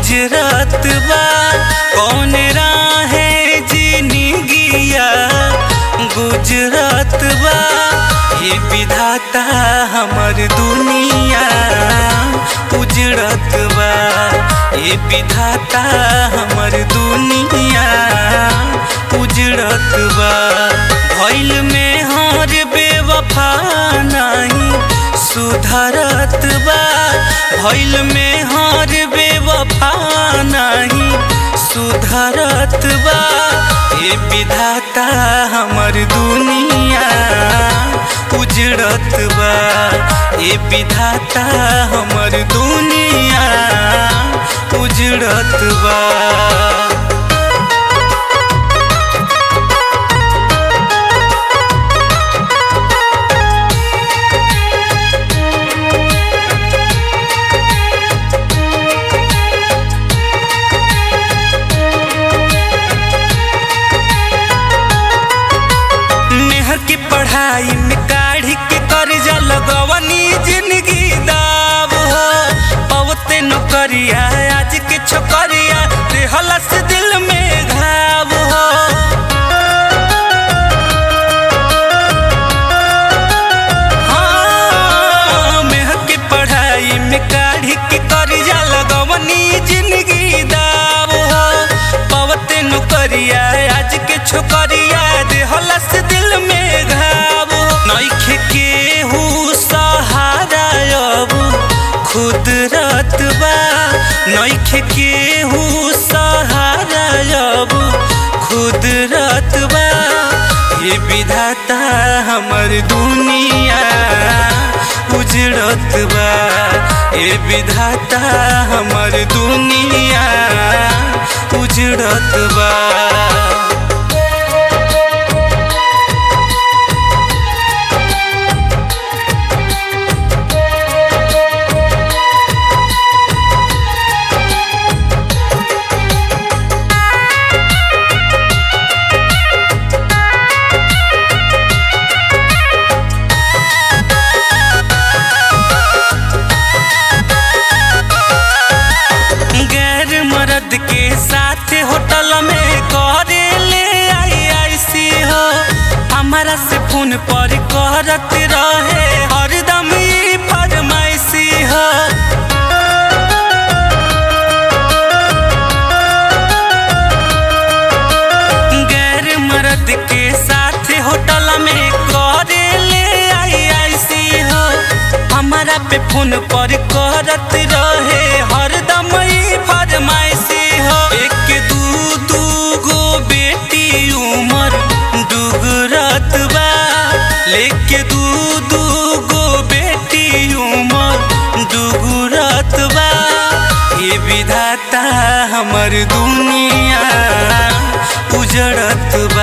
गुजरत बा कौन राहे जिंदगिया गुजरत बा। ये विधाता हमर दुनिया उजड़त बा। ये विधाता हमर दुनिया उजड़त बा। भइल में हर बेवफा नहीं सुधरत बा। भइल में हर बेवफा नहीं सुधरत बा। ये विधाता हमर दुनिया उजड़त बा। ये विधाता हमर दुनिया उजड़त बा। की पढ़ाई में काढ़ी के कर्जा लगवनी जिंदगी दाव हो। पवते नौकरिया आज के छोकरिया देहला से दिल में घाव हो। हाँ, मेहर की पढ़ाई में काढ़ी के कर्जा लगवनी जिंदगी दाव हो। पवते नौकरिया आज के छोकरिया देहला से दिल में नइखे केहू सहारा अब खुदरत बा। नइखे केहू सहारा अब खुदरत बा। ये विधाता हमर दुनिया उजड़त बा। ये विधाता हमर दुनिया उजड़त बा। के साथ होटल में करे ले IIC हो। हमारा से फोन पर करत रहे हरदम ई फरमाइशी हो। गैर मर्द के साथ होटल में करे ले IIC हो। हमारा पे फोन पर करत रहे हरदम ई फरमाइशी। एक दू गो बेटी उमर डुगरत बा। लेके दू गो बेटी उमर डुगरत बा। ये विधाता हमर दुनिया उजड़त बा।